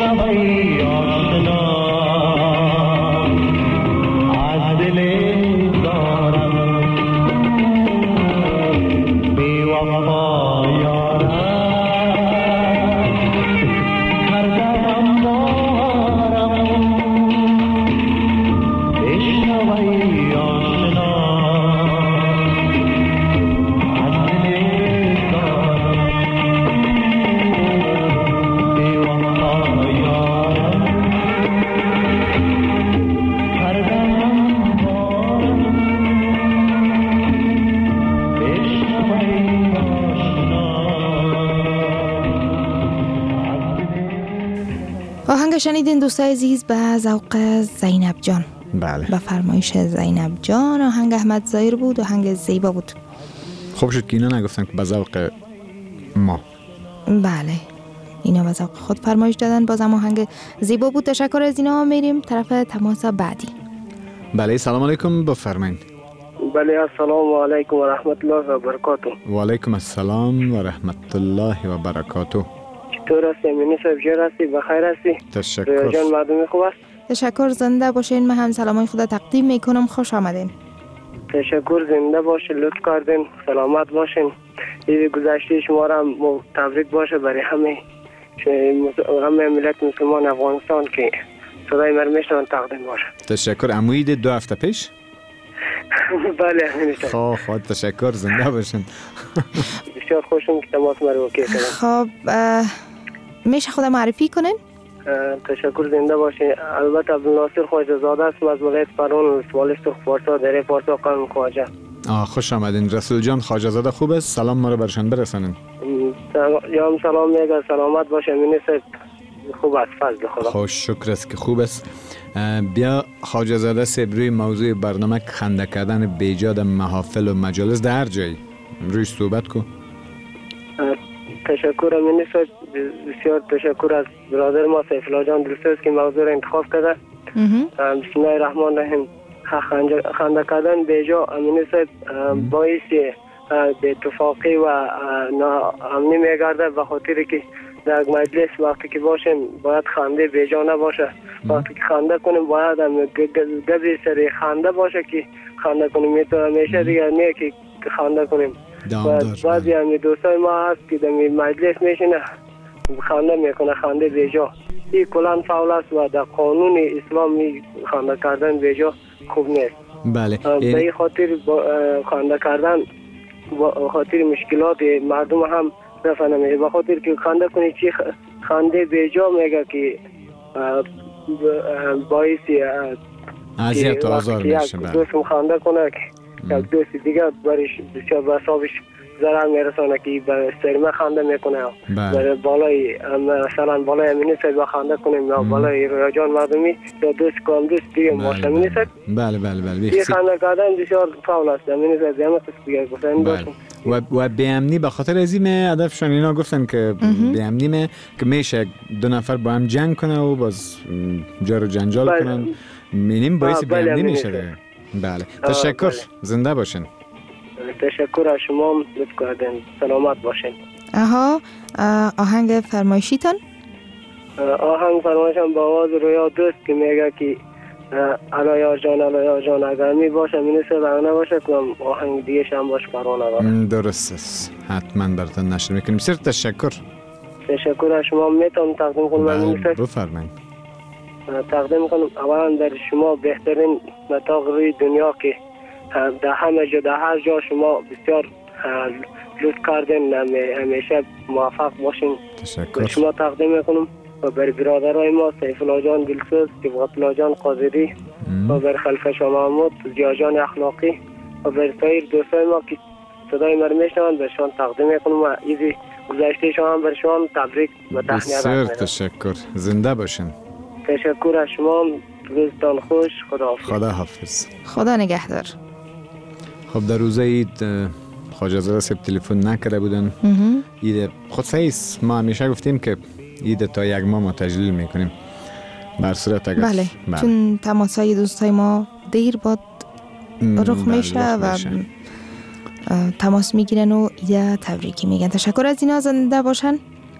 بشنوی آشنا از دل دارم بی وفا یارم هر دم دارم بشنوی آشنا از دل دارم بی وفا یارم هر دم دارم بشنوی آشنا. آهنگ شنیدین دوستای عزیز به ذوق زینب جان. بله. به فرمایش زینب جان آهنگ احمد ظاهر بود. آهنگ زیبا بود. خوب شد که اینا نگفتن که به ذوق ما. بله اینا به ذوق خود فرمایش دادن. بازم آهنگ زیبا بود. تشکر از اینا. میریم طرف تماس بعدی. بله سلام علیکم بفرمایید. بله السلام علیکم و رحمت الله و برکاته. و علیکم السلام و رحمت الله و برکاته. چطور هستی؟ امینی صاحب جان هستی؟ بخیر هستی؟ تشکر. رویا جان مردمی خوب است؟ تشکر. زنده باشین. من هم سلامای خدا تقدیم میکنم. خوش آمدین. تشکر. زنده باشین. لطف کردین. سلامت باشین. عید گذشته شما را تبریک باشه برای همه ملت مسلمان افغانستان که صدای من میشنون تقدیم باشه. تشکر. عموید 2 هفته پیش. بله امینی صاحب. خب تشکر. زنده باشین. بسیار خوشم که تماس ما رو اوکی کردن. خب میشه خدا معرفی کنین؟ تشکر. زنده باشین. البته عبدالناصر خواجه زاده است از ولایت فرون ولسوالی سرخپارسا دره پارسا قوم خواجه. خوش آمدین. رسول جان خواجه زاده خوب است؟ سلام ما رو برشان برسانین. یا سلام میگه. سلامت باشه امینی صاحب. خوب است فضل خدا. خوش شکر است که خوب است. بیا خواجه زاده صاحب روی موضوع برنامه خنده کردن بیجا در محافل و مجالس در هر جایی روی صحبت کو. تشکر امینی صاحب. بسیار تشکر از برادر ما سیف الله جان دلسوز که موضوع را انتخاب کرده. بسم الله الرحمن الرحیم. خنده کردن بیجا امینی صاحب باعث به اتفاقی و ناامنی میگرده به خاطر که در مجلس وقتی که باشیم باید خنده بیجا نباشه. وقتی که خنده کنیم باید گزی سری خنده باشه که خنده کنیم. میشه دیگر نه که خنده کنیم. بعضی همی دوستای ما هست که در مجلس میشینه خنده میکنه خنده بیجا. این کلان فاول است و در قانون اسلامی خنده کردن بیجا خوب نیست. بله. به این خاطر خنده کردن خاطر مشکلات مردم هم نفهمه. به خاطر که خنده کنی چی خنده بیجا میگه که باعث اذیت و آزار میشه. دوست خنده کنه که یک دوست دیگه برش بسیار به حسابش ضرر میرسانه که به سرمه خنده میکنه. برای بالای مثلا بالای امینی صاحب خنده کنیم یا بالای رویا جان مردمی یا دوست کام دوست دیگه باشه امینی صاحب. بله. این خنده کردن بسیار فاول است امینی صاحب. زحمت است دیگه گفتن باشیم. و بیامنی به خاطر از این هدفشون اینا گفتن که بیامنی که میشه 2 نفر با هم جنگ کنه و باز جار و جنجال کنن. می‌بینیم باعث بیامنی میشه. بله. تشکر. زنده باشین. تشکر از شما. لطف کردین. سلامت باشین. آهنگ فرمایشیتان؟ آهنگ فرمایشم با آواز رویا دوست که میگه که علایار جان اگر می باشه مینیسه و نباشه که آهنگ دیگه شم باش پرانه داره. درست است. حتما براتون نشر میکنیم. بسیار تشکر. تشکر از شما. میتونم تقدیم کنم مینیسه؟ بفرمایید. تقدیم کنم اولا در شما بهترین متاق روی دنیا که در همه جا در هر جا شما بسیار لطف کردین. همیشه موفق باشین. تشکر. شما تقدیم میکنم و بر برادرای ما سیف الله جان دلسوز، صبغت الله جان قاضری و بر خلیفه شاه محمود ضیا جان اخلاقی و بر سایر دوستای ما که صدای ما میشنوند برشان تقدیم میکنم و ایزی گذشته شما هم برشان تبریک و تهنیت بسیار تشکر. زنده باشین. تشکر از شما. روزتان خوش. خدا حافظ. خدا نگهدار. خب در روز عید خواجه زاده صاحب تلفن نکرده بودن. عید خود صحیح ما همیشه گفتیم که عید تا 1 ماه ما تجلیل میکنیم. بر صورت اگر بله. چون تماسای دوستای ما دیر باد رخ میشه و تماس میگیرن و عید تبریکی میگن. تشکر از اینا. زنده باشن.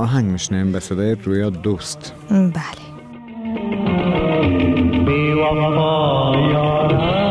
آهنگ میشنیم به صدای رویا دوست. بله. بی وفا یارم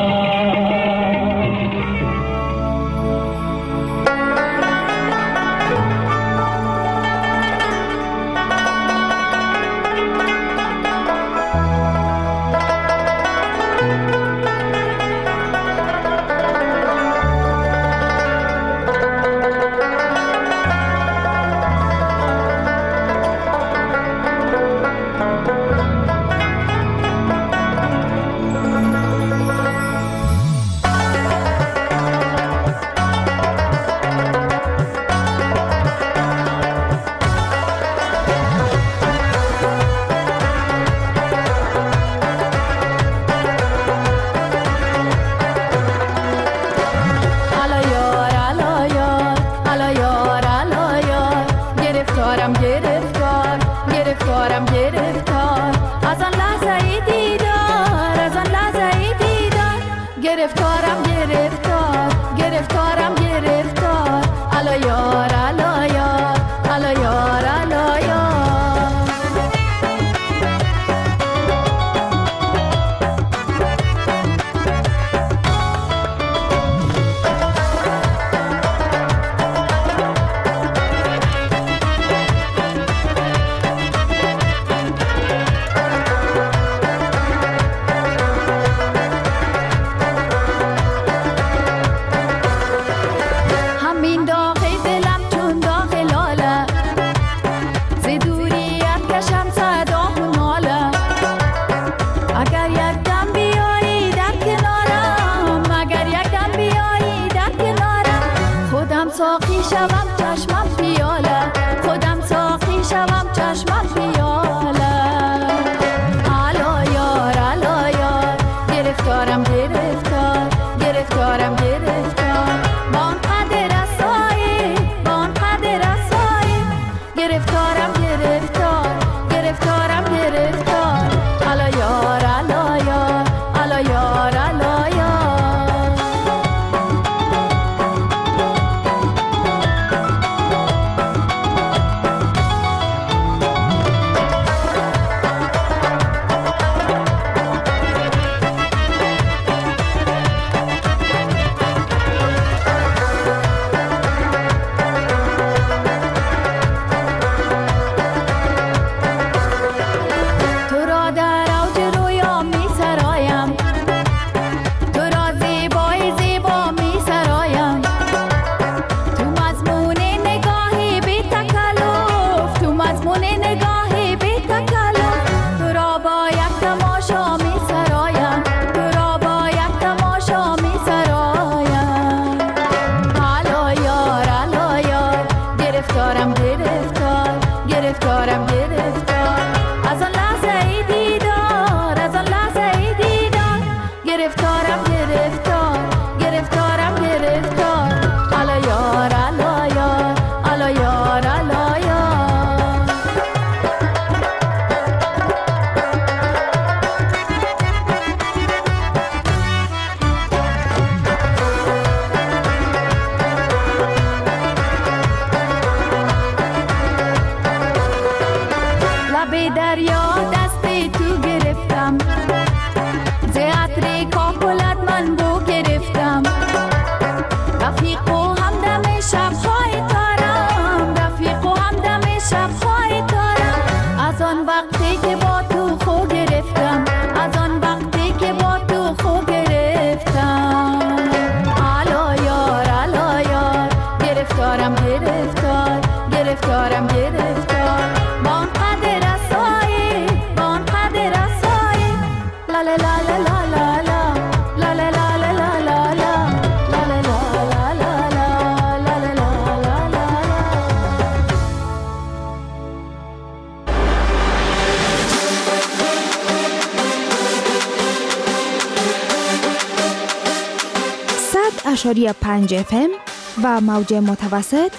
اشاری 5 FM و موج متوسط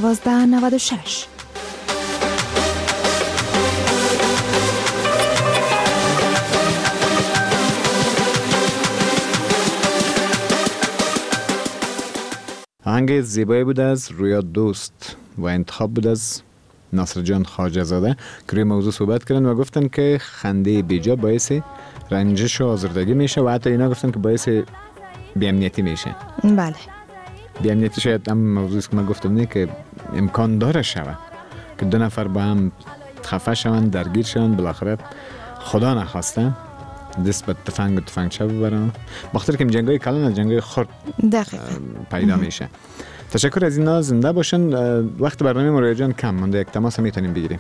1296. آهنگ زیبایی بود از رویا دوست و انتخاب بود از ناصر جان خواجه زاده که روی موضوع صحبت کردن و گفتن که خنده بیجا باعث رنجش و آزردگی میشه و حتی اینا گفتن که باعث بی‌امنیتی میشه. بله. بی‌امنیتی شاید هم موضوعی که من گفتم نه که امکان داره شود که دو نفر با هم خفه شوند، درگیر شوند، بالاخره خدا نخواسته دست به تفنگچه ببرن، بخاطر که جنگای کلان از جنگای خرد پیدا میشه. تشکر از اینا، زنده باشن. وقت برنامه مریا جان کم مونده، یک تماس میتونیم بگیریم.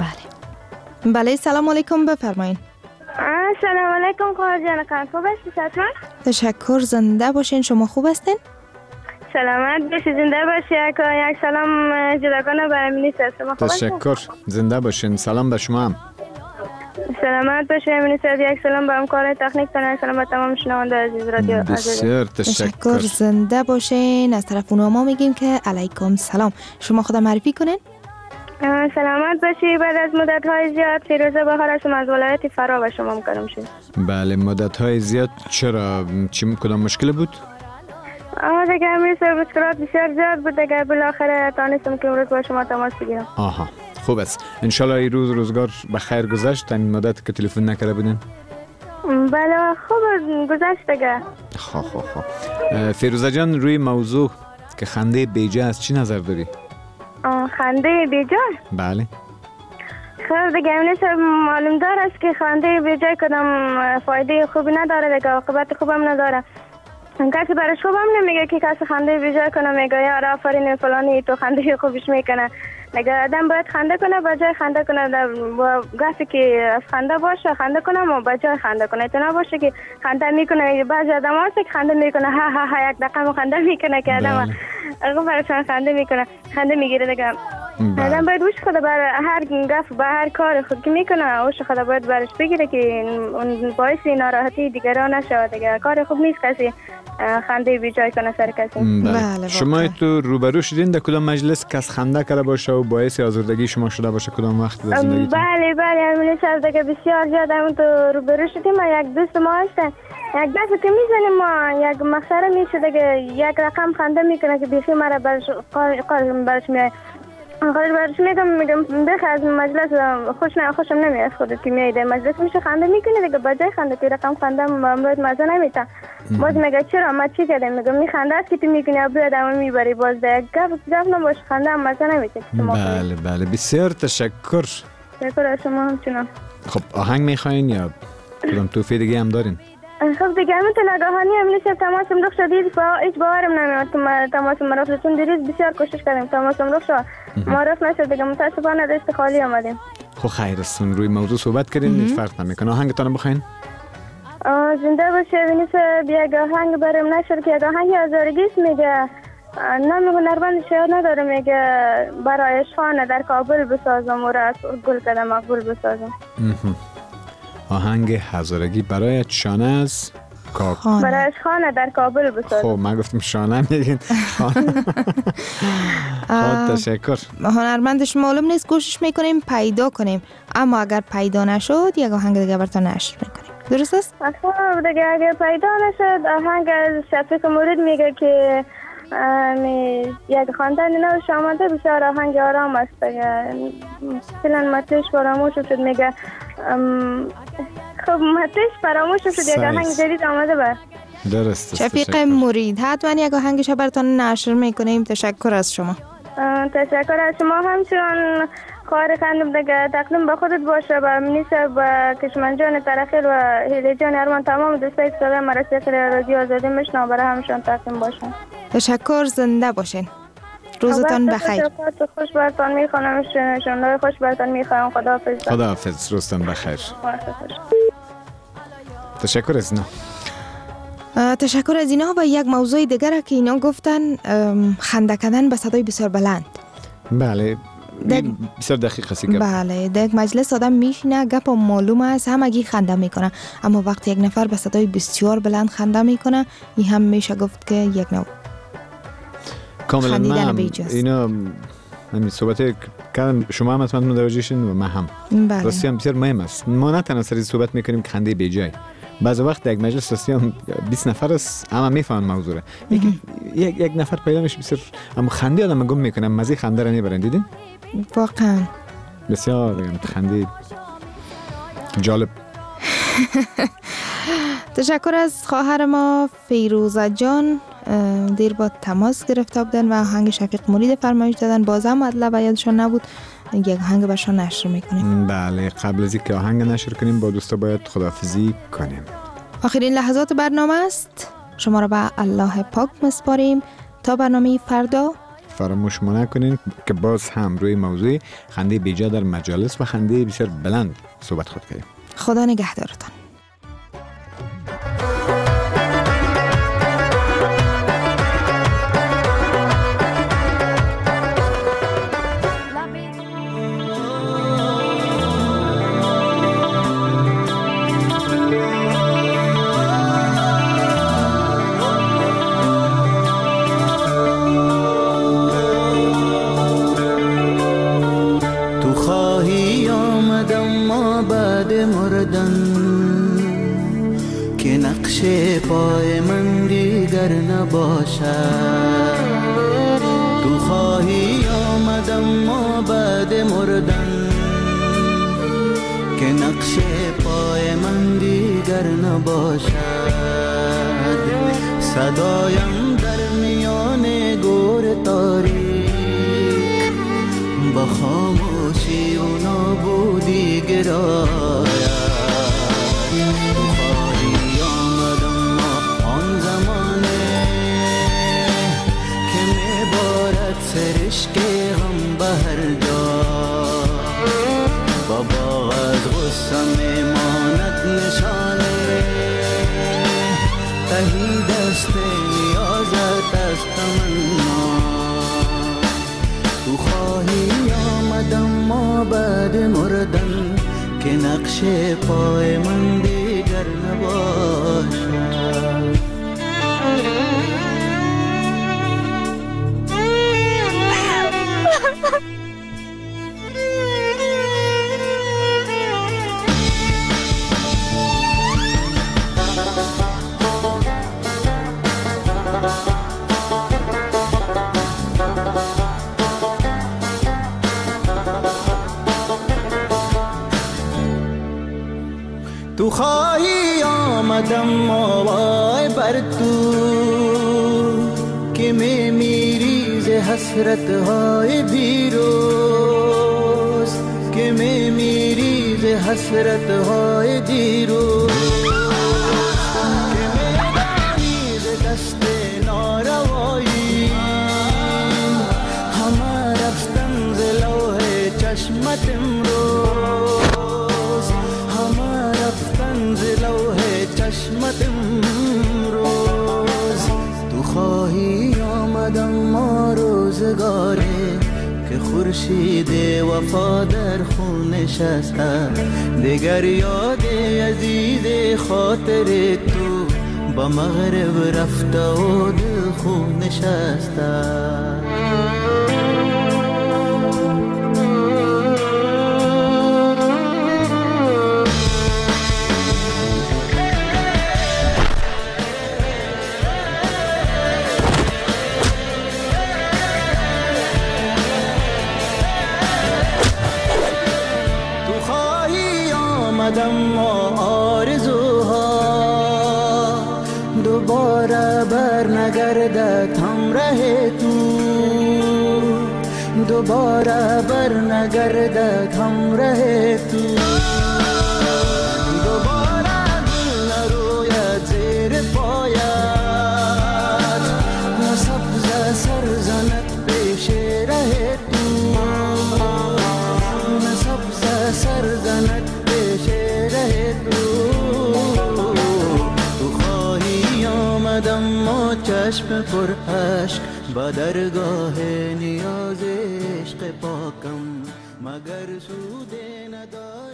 بله سلام علیکم، بفرمایید. سلام علیکم خواهر جان، خوب هستی؟ تشکر، زنده باشین. شما خوب هستین؟ سلامت باشی، زنده باشی. یک سلام جداگانه به امینی هستم. تشکر، زنده باشین. سلام به شما هم. سلامت باشی امینی صاحب. یک سلام به همکار تکنیک تون، یک سلام به تمام شنونده عزیز رادیو. بسیار تشکر، زنده باشین. از طرف اونها ما میگیم که علیکم سلام. شما خود معرفی کنین. سلامت باشی. بعد از مدت‌های زیاد فیروزه بهار هستم از ولایت فرا به شما مکرم شد. بله، مدت‌های زیاد. چرا؟ کدام مشکل بود؟ دیگه امروز مشکلات بسیار زیاد بود، دیگه بالاخره تانستم که امروز با شما تماس بگیرم. آها، خوب است. انشالله این روزگار به خیر گذشت. این مدت که تلفن نکرده بودین؟ بله خوب گذشت دیگه. خب فیروزه جان، روی موضوع که خنده بیجا از چی نظر داری؟ خنده بیجا؟ بله. خب دیگه امروز معلوم دار است که خنده بیجا کدام فایده خوبی نداره، دیگه عاقبت خوبم نداره. کسی برش خوبم نمیگه که کسی خنده بیجا کنه، میگه یار آفرین فلانی تو خنده خوبش میکنه. دیگه آدم باید خنده کنه، با جای خنده کنه. با گفتی که از خنده باشه خنده کنه، و با جای خنده کنه. تو نباشه که خنده میکنه. بعضی آدم هست که خنده میکنه ها ها ها یک دقیقه خنده میکنه که آدم براشون خنده میکنه، خنده میگیره. دیگه آدم باید وش خدا بر هر گفت به هر کار خود که میکنه وش خدا باید برش بگیره که اون باعث ناراحتی دیگران نشه. دیگه کار خوب نیست کسی خنده بیجای کنه سر کسی. بله. شما تو روبرو شدین در کدام مجلس کس خنده کرده باشه و باعث آزردگی شما شده باشه کدام وقت در زندگیتون؟ بله امروز از دیگه بسیار زیاد همون تو روبرو شدیم. یک دوست ما هستن، یک دفعه که میزنیم ما یک مسخره میشه دیگه، یک رقم خنده میکنه که بیخی مرا برش میاد. خواهش برش میگم بخی از مجلس خوشم نمیاد خودت که میای در مجلس میشه خنده میکنه دیگه، بجای خنده که رقم خنده امروز مزه نمیتن. باز میگه چرا ما چی کردیم؟ میگم میخنده است که تو میکنی ابرو آدمو میبری. باز دیگه گفت نباش، خنده هم مزه نمیتن. بله بسیار تشکر. تشکر از شما همچنان. خب آهنگ میخواین یا کدام توفیق دیگه هم دارین؟ خب دیگه همینطور نگاهانی همین شب تماسم رخ شد، هیچ باورم نمیاد که تماسم رخ شد، چون دیروز بسیار کوشش کردیم تماسم رخ شد، ما رخ نشد دیگه، متاسفانه دست خالی آمدیم. خب خیر است، روی موضوع صحبت کردین، هیچ فرق نمیکنه. آهنگتون بخواین؟ زنده باشه بینیس یک آهنگ برام نشد که یک آهنگ هزارگیست میگه، نمیگو نربند شاید نداره، میگه برای عشقانه در کابل بسازم و را گل کدم مقبول بسازم. آهنگ هزارگی برای شانه از برای خانه در کابل بسازم. خب من گفتم شانه میگین. تشکر. هنرمندش معلوم نیست، کوشش میکنیم پیدا کنیم، اما اگر پیدا نشد یک آهنگ دیگه براتون نشر میکنیم. درست است؟ خب دیگه اگر پیدا نشد آهنگ از شفیق مورد میگه که یک خواندن نوش آمده، بسیار آهنگ آرام است دیگه، فعلا متنش فراموش شد. میگه خب متنش فراموش شد، یک آهنگ جدید آمده بر درست. شفیق مرید حتما یک آهنگش براتون نشر میکنیم. تشکر از شما. تشکر از شما همچنان. خواهر خندم دیگه تقدیم به خودت باشه، به منیسه، به کشمن جان ترخیل و هیلی جان ارمان، تمام دوستایی که صدای مرسی که رادیو آزادی میشنم برای همشون تقدیم باشه. تشکر، زنده باشین. روزتان بخیر. خوش برتان میخوانم، شنونده خوش برتان میخوام. خداحافظ. خداحافظ، روزتان بخیر. تشکر از اینا. تشکر از اینا. و یک موضوع دیگر که اینا گفتن، خنده کردن به صدای بسیار بلند. بله بسیار دقیق هستی که بله در مجلس آدم میشینه، گپ معلومه است، همگی خنده میکنه، اما وقتی یک نفر به صدای بسیار بلند خنده میکنه، این هم میشه گفت که یک نوع کاملا اینا همین صحبت کردم، شما هم حتما متوجه شدین و من هم. بله. راستی هم بسیار مهم است. ما نه تنها سری صحبت میکنیم که خنده بیجای، بعضی وقت در یک مجلس راستی هم 20 نفر است، اما میفهمن موضوع را. یک نفر پیدا میشه بسیار اما خنده آدم گم میکنه، مزه خنده را نمیبرن. دیدین؟ واقعا بسیار بگم خنده جالب. تشکر از خواهر ما فیروزه جان، دیر با تماس گرفته بودن و آهنگ شفیق مرید فرمایش دادن. بازم مطلب یادشان نبود، یک آهنگ برشان نشر میکنیم. بله، قبل از اینکه آهنگ نشر کنیم با دوستا باید خداحافظی کنیم. آخرین لحظات برنامه است، شما را به الله پاک مسپاریم تا برنامه فردا. فراموش نکنین که باز هم روی موضوع خنده بیجا در مجالس و خنده بسیار بلند صحبت خود کنیم. خدا نگهدارتان. پای من دیگر نباشد. تو خواهی آمدم ما بعد مردن که نقش پای من دیگر نباشد. صدایم در میان گور تاریک با خاموشی و نابودی گراید. سرشک غم به هر جا بابا از غصه میماند نشانه تهی دست نیازت از تمنا. تو خواهی آمدم ما بعد مردن که نقش پای من دیگر نباشد. تو خواهی آمدم وای بر تو که میمیری ز حسرت های دیروز، که میمیری ز حسرت های دیروز، که میدانی ز دست ناروایی همه رفتن ز لوح چشمت امروز، همه رفتن ز لوح چشمت امروز. تو خواهی آمدم ما روزگاره که خورشید وفا در خون نشسته، دیگر یاد عزیز خاطر تو با مغرب رفته و دل خون نشسته. ما آرزوها دوباره بر نگردد همراه تو، دوباره بر نگردد همراه تو، دوباره گل نروید زیر پایت، نه سبز سر زند پیش ره تو، نه سبز سر زند ما چشم پر عشق با درگاه نیاز عشق پاکم مگر سود ندارد.